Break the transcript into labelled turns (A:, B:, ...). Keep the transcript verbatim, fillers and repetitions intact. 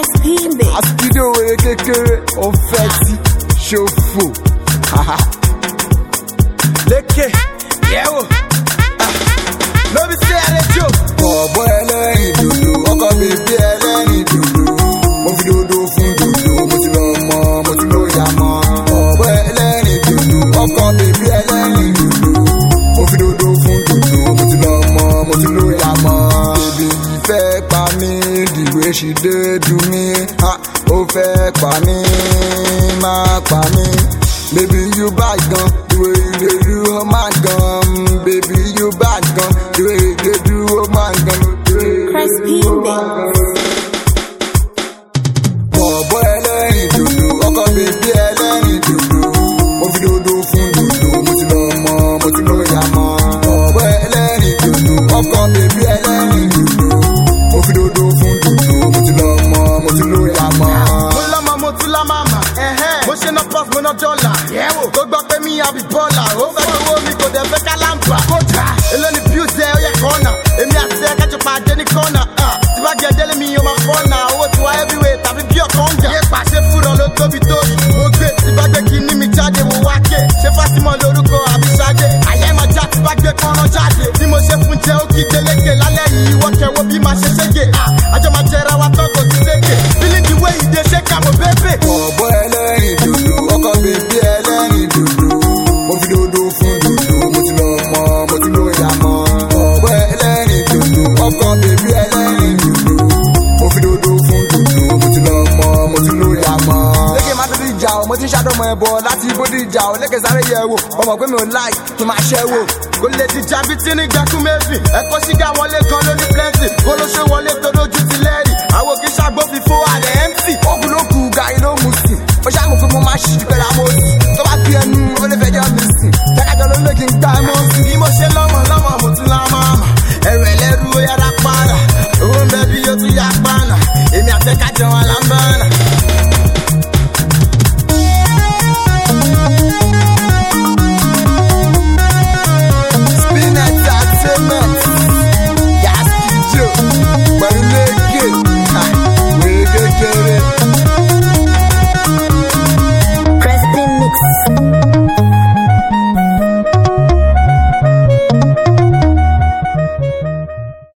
A: Crispy.
B: Aspido wèrè kékeré, ó fẹ́ tí ṣòfò. Lékè, yẹ̀wò, no be say I dey joke. Bọ̀bọ̀ ẹlẹ́rìn dòdò, ọkọ bèbí ẹlẹ́rìn dòdò. Mo fi dòdò fún dòdò, mo ti lọ mọ, mo ti lọ yà mọ́. Bọ̀bọ̀ ẹlẹ́rìn dòdò, ọkọ bèbí ẹlẹ́rìn dòdò. Mo fi dòdò fún dòdò, mo ti lọ mọ, mo ti lọ yà mọ́. Bèbí yìí fẹ́ pa mí, the way she dey do me. Ó fẹ́ pa mí, máa pa mí. Baby you bad gan, the way you dey do oh my gun. Baby you bad gan, the way you dey do oh my gun.
A: Crispy.
B: Bọ̀bọ̀ ẹlẹ́rìn dòdò, ọkọ bèbí ẹlẹ́rìn dòdò. Mo fi dòdò fún dòdò, mo ti lọ mọ, mo ti lọ yà mọ́. Bọ̀bọ̀ ẹlẹ́rìn dòdò, ọkọ bèbí ẹlẹ́rìn dòdò. Mo fi dòdò fún dòdò, mo ti lọ mọ, mo ti lọ yà mọ́.
C: Mo lọ́mọ mo tún lá màmá, mo ṣe ná puff mo ná dọ́là. Tó gbọ́ pé mi àbí bọ́ọ̀là, ó fẹ́ owó mi kò dẹ̀ fẹ́ kálámbà. Kódà èló ni views ẹ ó yẹ kọ́nà, èmi àti ẹ kájọ pa dé ní kọ́nà. Tí bá jẹ délé mi yóò máa fọ́nà, owó ti wá heavyweight tàbí bí ọ̀kan ń jà. Yé pàṣẹ fúnra ló tóbi tó, mo gbé tí bá gbé kí ní mi jáde mo wá ké. Ṣé Fátímọ̀ lórúkọ àbí Ṣadé? Àyè máa já tí bá gbé kọ́nà jáde. Tí mo ṣe fún jẹ ó kí délékè lálẹ́ yìí, wọ́n kẹwọ́ bí máa ṣe ṣége. Àjọ máa jẹra wa tán kò sí sége. Feeling the way you dey shake am o baby.
B: Bọ̀bọ̀ ẹlẹ́rìn dòdò, ọkọ bèbí ẹlẹ́rìn dòdò. Mo fi dòdò fún dòdò, mo ti lọ mọ, mo ti lọ yà mọ́. Bọ̀bọ̀ ẹlẹ́rìn dòdò, ọkọ bèbí ẹlẹ́rìn dòdò. Mo fi dòdò fún dòdò, mo ti lọ mọ, mo ti lọ yà mọ́. Lékè má tóbi ìjà o, mo ti ń ṣàdọ̀mọ̀ ẹ̀bọ̀ láti ibodè ìjà o. Lékè sáré yẹ̀ wò, ọmọ pé mi ò láì kí n máa ṣẹ́ wò.
C: Kò lè ti jàbí tí ní gbẹ́kú méjì. Ẹ̀kọ́ ṣígá wọlé kan ló ní plenty. Kólóṣó wọlé tó lójú ti lẹ́rìí. Àwọn kì í ṣàgbó fífó àlẹ́ empty.
B: Ogun ló kù, gàrí ló mú sí. Ó ṣàmù pé mo máa ṣì